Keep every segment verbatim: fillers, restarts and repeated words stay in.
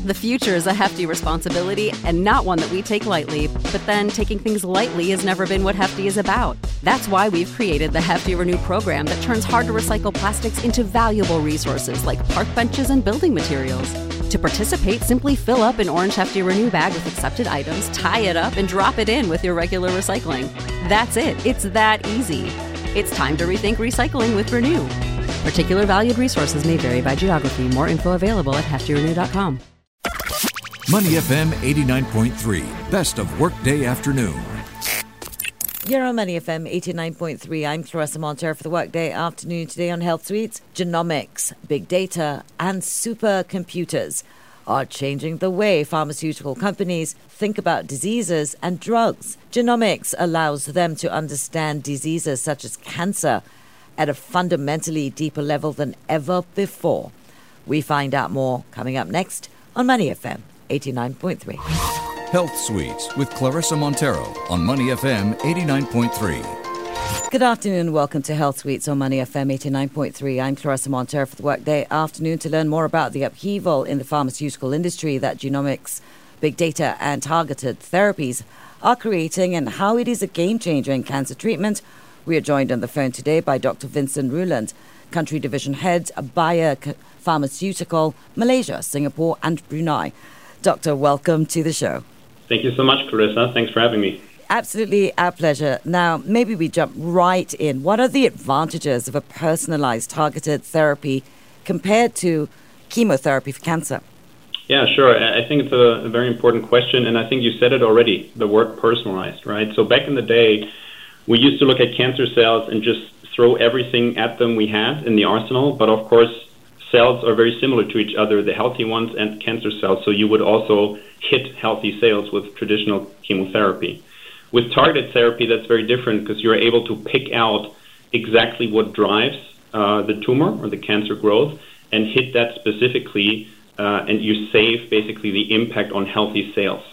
The future is a hefty responsibility and not one that we take lightly, but then taking things lightly has never been what Hefty is about. That's why we've created the Hefty Renew program that turns hard-to-recycle plastics into valuable resources like park benches and building materials. To participate, simply fill up an orange Hefty Renew bag with accepted items, tie it up, and drop it in with your regular recycling. That's it. It's that easy. It's time to rethink recycling with Renew. Particular valued resources may vary by geography. More info available at hefty renew dot com. Money F M eighty-nine point three, best of workday afternoon. You're on Money F M eighty-nine point three. I'm Clarissa Montero for the Workday Afternoon. Today on Health Suites, genomics, big data and supercomputers are changing the way pharmaceutical companies think about diseases and drugs. Genomics allows them to understand diseases such as cancer at a fundamentally deeper level than ever before. We find out more coming up next on Money F M eighty-nine point three. Health Suites with Clarissa Montero on Money F M eighty-nine point three. Good afternoon and welcome to Health Suites on Money F M eighty-nine point three. I'm Clarissa Montero for the Workday Afternoon. To learn more about the upheaval in the pharmaceutical industry that genomics, big data and targeted therapies are creating and how it is a game changer in cancer treatment, we are joined on the phone today by Doctor Vincent Ruland, Country Division Head, Bayer Pharmaceutical, Malaysia, Singapore and Brunei. Doctor, welcome to the show. Thank you so much, Clarissa. Thanks for having me. Absolutely our pleasure. Now, maybe we jump right in. What are the advantages of a personalized targeted therapy compared to chemotherapy for cancer? Yeah, sure. I think it's a, a very important question, and I think you said it already, the word personalized, right? So back in the day, we used to look at cancer cells and just throw everything at them we had in the arsenal, but of course, cells are very similar to each other, the healthy ones and cancer cells, so you would also hit healthy cells with traditional chemotherapy. With targeted therapy, that's very different because you're able to pick out exactly what drives uh, the tumor or the cancer growth and hit that specifically, uh, and you save basically the impact on healthy cells.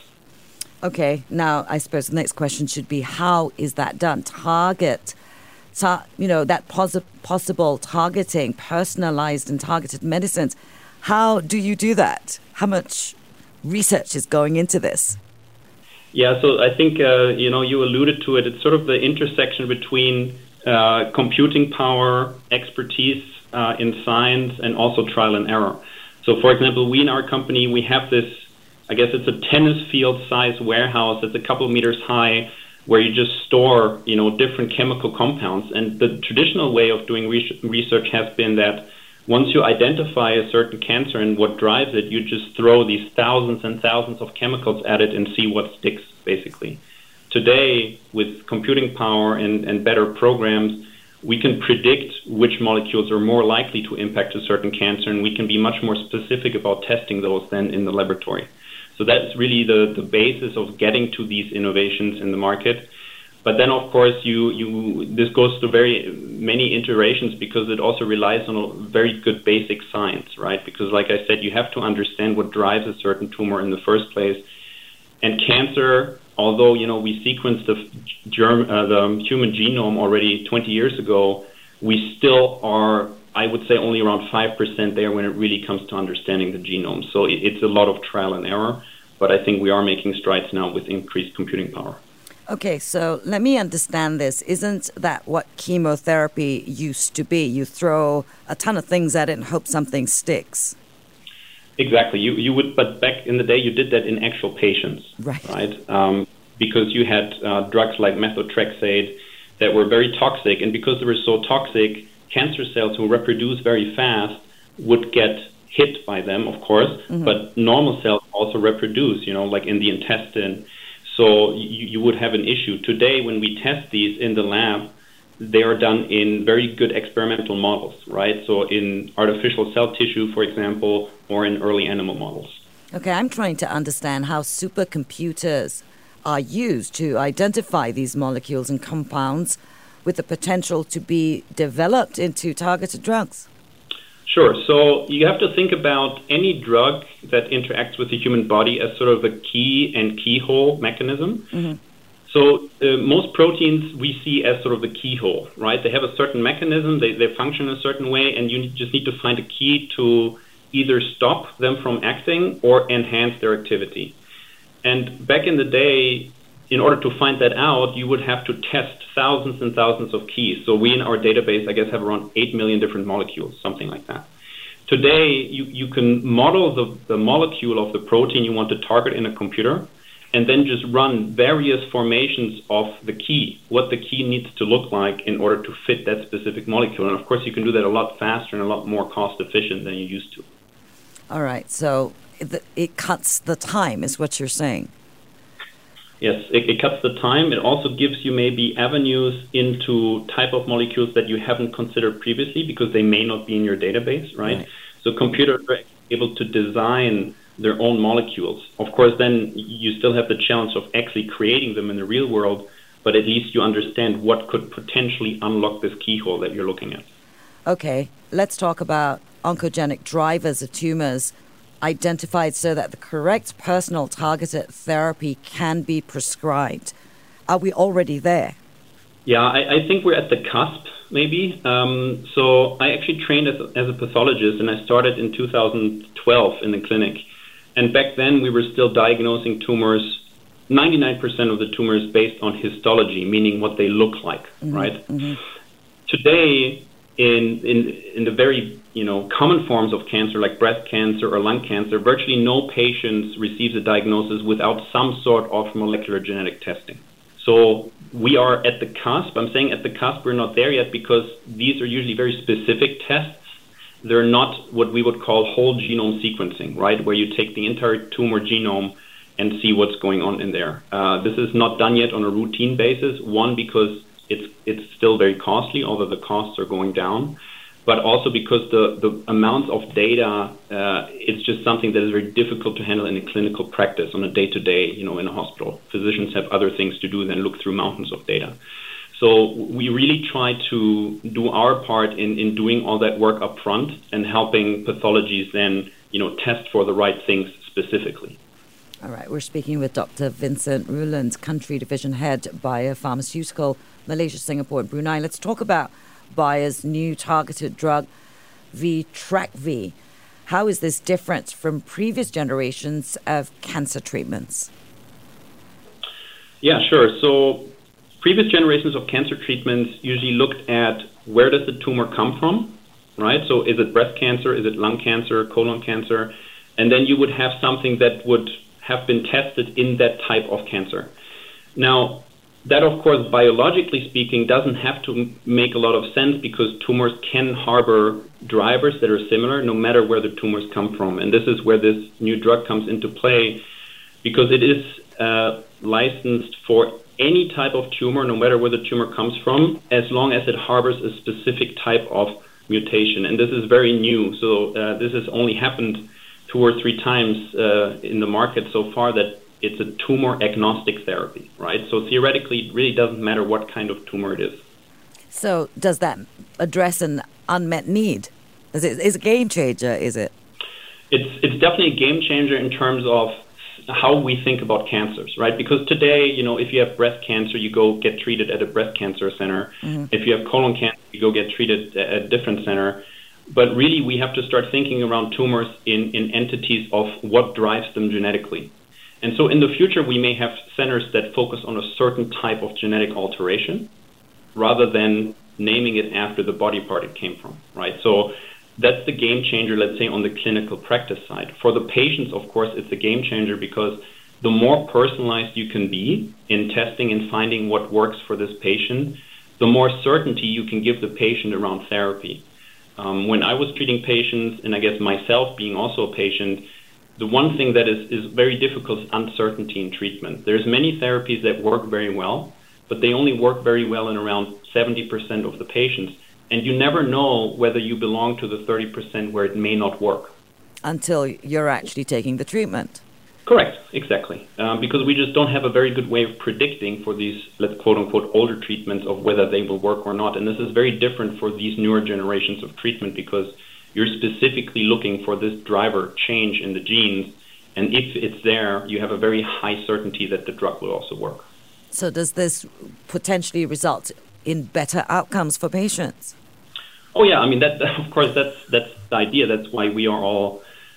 Okay, now I suppose the next question should be, how is that done? Target, tar- you know, that pos- possible targeting, personalized and targeted medicines. How do you do that? How much research is going into this? Yeah, so I think, uh, you know, you alluded to it. It's sort of the intersection between uh, computing power, expertise uh, in science, and also trial and error. So, for example, we in our company, we have this, I guess it's a tennis field size warehouse that's a couple of meters high where you just store, you know, different chemical compounds. And the traditional way of doing research has been that once you identify a certain cancer and what drives it, you just throw these thousands and thousands of chemicals at it and see what sticks, basically. Today, with computing power and, and better programs, we can predict which molecules are more likely to impact a certain cancer, and we can be much more specific about testing those than in the laboratory. So that's really the, the basis of getting to these innovations in the market. But then, of course, you, you this goes through very many iterations because it also relies on a very good basic science, right? Because, like I said, you have to understand what drives a certain tumor in the first place. And cancer, although, you know, we sequenced the, germ, uh, the human genome already twenty years ago, we still are, I would say, only around five percent there when it really comes to understanding the genome. So it, it's a lot of trial and error, but I think we are making strides now with increased computing power. Okay, so let me understand this. Isn't that what chemotherapy used to be? You throw a ton of things at it and hope something sticks. Exactly. You you would, but back in the day, you did that in actual patients, right? Right? Um, because you had uh, drugs like methotrexate that were very toxic, and because they were so toxic, cancer cells who reproduce very fast would get hit by them, of course, mm-hmm. but normal cells also reproduce, you know, like in the intestine. So you, you would have an issue. Today, when we test these in the lab, they are done in very good experimental models, right? So in artificial cell tissue, for example, or in early animal models. Okay, I'm trying to understand how supercomputers are used to identify these molecules and compounds with the potential to be developed into targeted drugs. Sure. So you have to think about any drug that interacts with the human body as sort of a key and keyhole mechanism. Mm-hmm. So uh, most proteins we see as sort of the keyhole, right? They have a certain mechanism, they, they function a certain way, and you just need to find a key to either stop them from acting or enhance their activity. And back in the day, in order to find that out, you would have to test thousands and thousands of keys. So we in our database, I guess, have around eight million different molecules, something like that. Today, you, you can model the, the molecule of the protein you want to target in a computer, and then just run various formations of the key, what the key needs to look like in order to fit that specific molecule. And of course, you can do that a lot faster and a lot more cost efficient than you used to. All right, so it, it cuts the time, is what you're saying. Yes, it, it cuts the time. It also gives you maybe avenues into type of molecules that you haven't considered previously because they may not be in your database, right? right. So computers are able to design their own molecules. Of course, then you still have the challenge of actually creating them in the real world, but at least you understand what could potentially unlock this keyhole that you're looking at. Okay, let's talk about oncogenic drivers of tumors identified so that the correct personal targeted therapy can be prescribed. Are we already there? Yeah, I, I think we're at the cusp, maybe. Um, so I actually trained as a, as a pathologist, and I started in two thousand twelve in the clinic. And back then, we were still diagnosing tumors, ninety-nine percent of the tumors based on histology, meaning what they look like, mm-hmm, right? Mm-hmm. Today, in, in in the very you know common forms of cancer, like breast cancer or lung cancer, virtually no patients receives a diagnosis without some sort of molecular genetic testing. So we are at the cusp. I'm saying at the cusp, we're not there yet because these are usually very specific tests. They're not what we would call whole genome sequencing, right, where you take the entire tumor genome and see what's going on in there. Uh, this is not done yet on a routine basis, one, because it's it's still very costly, although the costs are going down, but also because the, the amounts of data, uh, it's just something that is very difficult to handle in a clinical practice on a day-to-day, you know, in a hospital. Physicians have other things to do than look through mountains of data. So we really try to do our part in, in doing all that work up front and helping pathologies then, you know, test for the right things specifically. All right, we're speaking with Doctor Vincent Ruland, Country Division Head, Bayer Pharmaceutical, Malaysia, Singapore and Brunei. Let's talk about Bayer's new targeted drug, Vitrakvi. How is this different from previous generations of cancer treatments? Yeah, sure. So previous generations of cancer treatments usually looked at where does the tumor come from, right? So is it breast cancer, is it lung cancer, colon cancer? And then you would have something that would have been tested in that type of cancer. Now, that, of course, biologically speaking, doesn't have to make a lot of sense because tumors can harbor drivers that are similar no matter where the tumors come from. And this is where this new drug comes into play because it is uh, licensed for any type of tumor, no matter where the tumor comes from, as long as it harbors a specific type of mutation. And this is very new. So uh, this has only happened two or three times uh, in the market so far that it's a tumor-agnostic therapy, right? So theoretically, it really doesn't matter what kind of tumor it is. So does that address an unmet need? Is it is a game changer, is it? It's it's definitely a game changer in terms of how we think about cancers, right? Because today, you know, if you have breast cancer, you go get treated at a breast cancer center. Mm-hmm. If you have colon cancer, you go get treated at a different center. But really, we have to start thinking around tumors in, in entities of what drives them genetically. And so in the future, we may have centers that focus on a certain type of genetic alteration rather than naming it after the body part it came from, right? So that's the game changer, let's say, on the clinical practice side. For the patients, of course, it's a game changer because the more personalized you can be in testing and finding what works for this patient, the more certainty you can give the patient around therapy. Um, when I was treating patients, and I guess myself being also a patient, the one thing that is, is very difficult is uncertainty in treatment. There's many therapies that work very well, but they only work very well in around seventy percent of the patients. And you never know whether you belong to the thirty percent where it may not work. Until you're actually taking the treatment. Correct, exactly. Um, because we just don't have a very good way of predicting for these, let's quote-unquote, older treatments of whether they will work or not. And this is very different for these newer generations of treatment because you're specifically looking for this driver change in the genes, and if it's there, you have a very high certainty that the drug will also work. So does this potentially result in better outcomes for patients? Oh yeah, I mean, that, of course, that's that's the idea. That's why we are all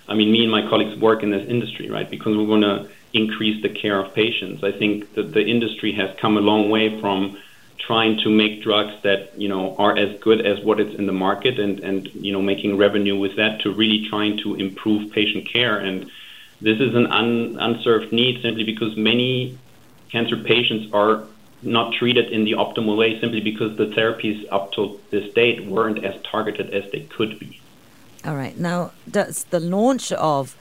I mean, me and my colleagues work in this industry, right? Because we want to increase the care of patients. I think that the industry has come a long way from trying to make drugs that, you know, are as good as what is in the market and, and, you know, making revenue with that to really trying to improve patient care. And this is an un, unserved need simply because many cancer patients are not treated in the optimal way simply because the therapies up to this date weren't as targeted as they could be. All right. Now, does the launch of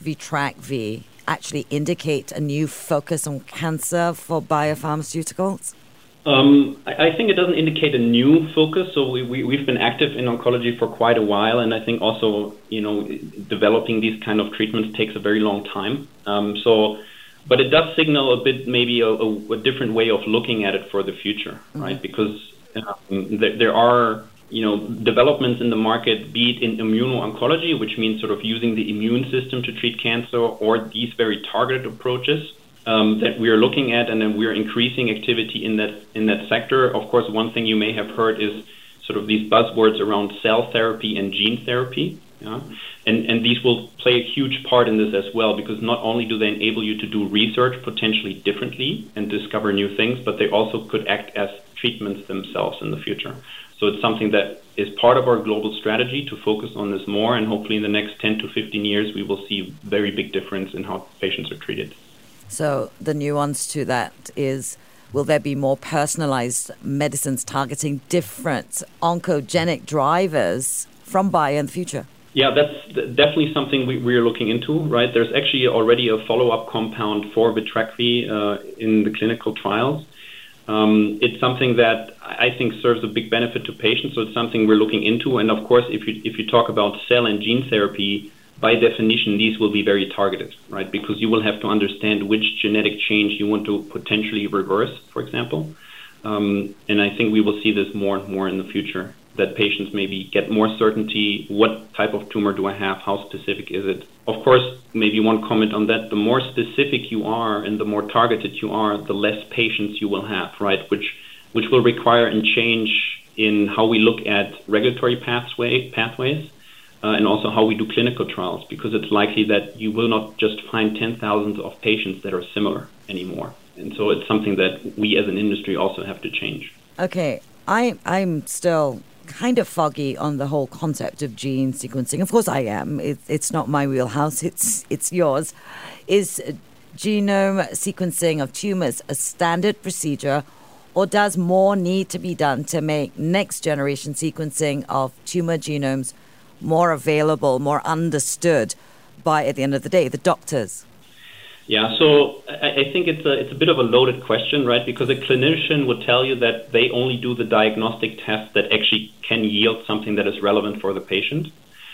Vitrakvi actually indicate a new focus on cancer for biopharmaceuticals? Um, I, I think it doesn't indicate a new focus. So we, we, we've been active in oncology for quite a while. And I think also, you know, developing these kind of treatments takes a very long time. Um, so, but it does signal a bit maybe a, a, a different way of looking at it for the future, mm-hmm. right? Because um, there, there are, you know, developments in the market, be it in immuno-oncology, which means sort of using the immune system to treat cancer, or these very targeted approaches um, that we are looking at, and then we're increasing activity in that in that sector. Of course, one thing you may have heard is sort of these buzzwords around cell therapy and gene therapy. Yeah? And, and these will play a huge part in this as well, because not only do they enable you to do research potentially differently and discover new things, but they also could act as treatments themselves in the future. So it's something that is part of our global strategy to focus on this more, and hopefully in the next ten to fifteen years we will see very big difference in how patients are treated. So the nuance to that is, will there be more personalized medicines targeting different oncogenic drivers from bio in the future? Yeah, that's definitely something we, we're looking into, right? There's actually already a follow-up compound for Vitrakvi uh, in the clinical trials. Um, it's something that I think serves a big benefit to patients, so it's something we're looking into. And of course, if you if you talk about cell and gene therapy, by definition, these will be very targeted, right? Because you will have to understand which genetic change you want to potentially reverse, for example. Um, and I think we will see this more and more in the future, that patients maybe get more certainty. What type of tumor do I have? How specific is it? Of course, maybe one comment on that. The more specific you are and the more targeted you are, the less patients you will have, right? Which which will require a change in how we look at regulatory pathway, pathways uh, and also how we do clinical trials, because it's likely that you will not just find ten thousands of patients that are similar anymore. And so it's something that we as an industry also have to change. Okay, I, I'm still kind of foggy on the whole concept of gene sequencing. Of course I am. It, it's not my wheelhouse. It's it's yours. Is genome sequencing of tumors a standard procedure, or does more need to be done to make next generation sequencing of tumor genomes more available, more understood by, at the end of the day, the doctors? Yeah, so I, I think it's a it's a bit of a loaded question, right? Because a clinician would tell you that they only do the diagnostic tests that actually can yield something that is relevant for the patient.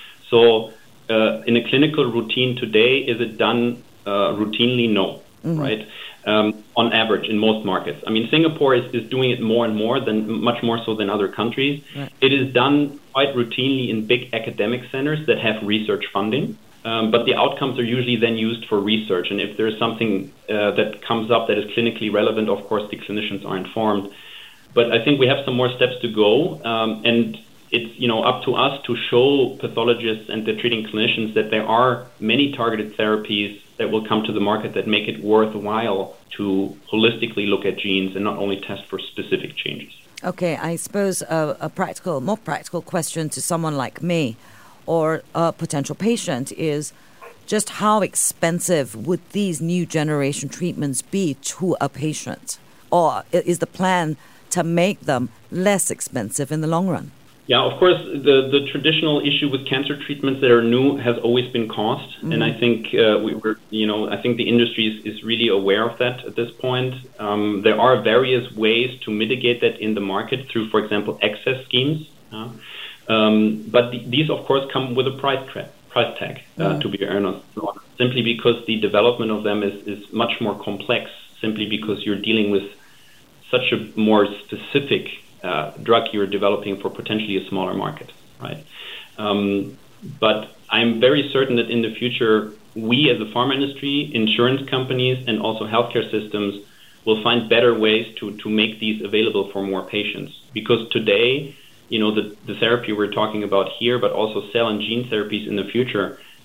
So uh, in a clinical routine today, is it done uh, routinely? No, mm-hmm. right? Um, on average, in most markets. I mean, Singapore is, is doing it more and more, than much more so than other countries. Right. It is done quite routinely in big academic centers that have research funding. Um, but the outcomes are usually then used for research. And if there's something uh, that comes up that is clinically relevant, of course, the clinicians are informed. But I think we have some more steps to go. Um, and it's, you know, up to us to show pathologists and the treating clinicians that there are many targeted therapies that will come to the market that make it worthwhile to holistically look at genes and not only test for specific changes. Okay, I suppose a, a practical, more practical question to someone like me or a potential patient is just how expensive would these new generation treatments be to a patient? Or is the plan to make them less expensive in the long run? Yeah, of course, the, the traditional issue with cancer treatments that are new has always been cost. Mm-hmm. And I think uh, we were, you know, I think the industry is, is really aware of that at this point. Um, there are various ways to mitigate that in the market through, for example, access schemes. Uh, Um, but th- these, of course, come with a price tra- price tag, uh, mm. to be honest, simply because the development of them is, is much more complex, simply because you're dealing with such a more specific uh, drug you're developing for potentially a smaller market, right? Um, but I'm very certain that in the future, we as a pharma industry, insurance companies, and also healthcare systems will find better ways to, to make these available for more patients. Because today, you know, the, the therapy we're talking about here, but also cell and gene therapies in the future,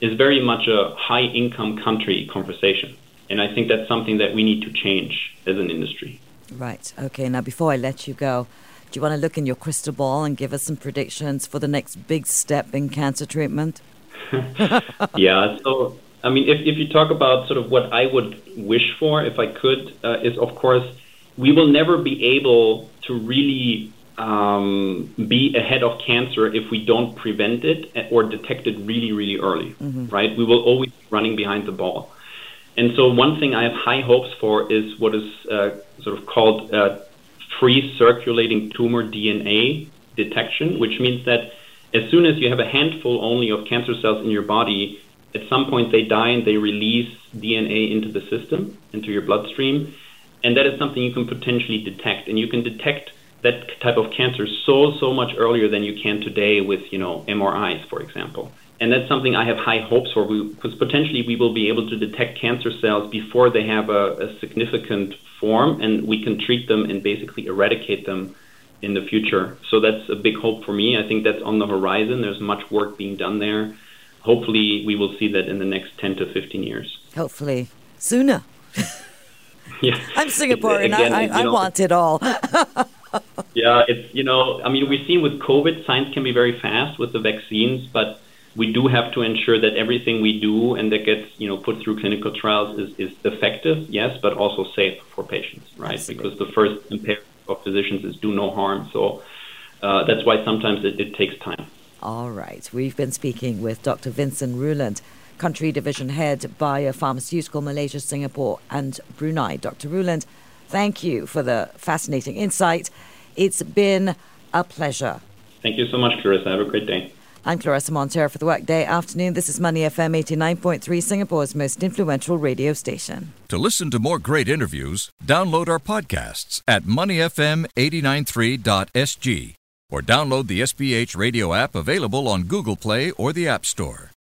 is very much a high-income country conversation. And I think that's something that we need to change as an industry. Right. Okay. Now, before I let you go, do you want to look in your crystal ball and give us some predictions for the next big step in cancer treatment? Yeah. So, I mean, if, if you talk about sort of what I would wish for, if I could, uh, is, of course, we will never be able to really um, be ahead of cancer if we don't prevent it or detect it really, really early, mm-hmm. right? We will always be running behind the ball. And so one thing I have high hopes for is what is uh, sort of called uh, free circulating tumor D N A detection, which means that as soon as you have a handful only of cancer cells in your body, at some point they die and they release D N A into the system, into your bloodstream. And that is something you can potentially detect. And you can detect that type of cancer so, so much earlier than you can today with, you know, M R Is, for example. And that's something I have high hopes for, because potentially we will be able to detect cancer cells before they have a, a significant form, and we can treat them and basically eradicate them in the future. So that's a big hope for me. I think that's on the horizon. There's much work being done there. Hopefully we will see that in the next ten to fifteen years. Hopefully sooner. Yeah. I'm Singaporean. Again, I, I, I know, want it all. Yeah, it's, you know, I mean, we've seen with COVID, science can be very fast with the vaccines, but we do have to ensure that everything we do and that gets, you know, put through clinical trials is, is effective, yes, but also safe for patients, right? Absolutely. Because the first imperative of physicians is do no harm. So uh, that's why sometimes it, it takes time. All right. We've been speaking with Doctor Vincent Rouland, Country Division Head, Biopharmaceutical, Malaysia, Singapore and Brunei. Doctor Rouland, thank you for the fascinating insight. It's been a pleasure. Thank you so much, Clarissa. Have a great day. I'm Clarissa Montero for the Workday Afternoon. This is Money F M eighty-nine point three, Singapore's most influential radio station. To listen to more great interviews, download our podcasts at money f m eight nine three dot s g or download the S B H radio app available on Google Play or the App Store.